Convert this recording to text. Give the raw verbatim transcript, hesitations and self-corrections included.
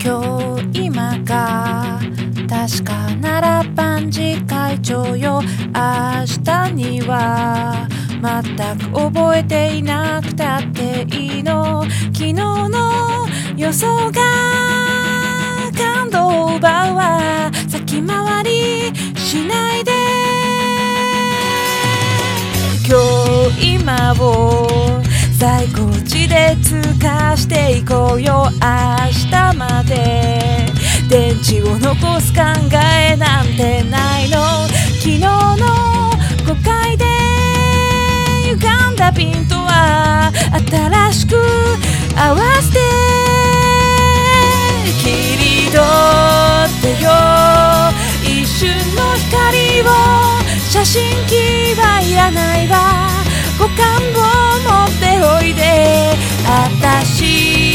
今日今が確かなら万事会長よ。明日には全く覚えていなくたっていいの。昨日の予想が感動を奪うわ。先回りしないで今日今を最高値で通過していこうよ。明日まで電池を残す考えなんてないの。昨日の誤解で歪んだピントは新しく合わせて切り取ってよ。一瞬の光を写真機はいらないわ。五感を持っておいで。あたし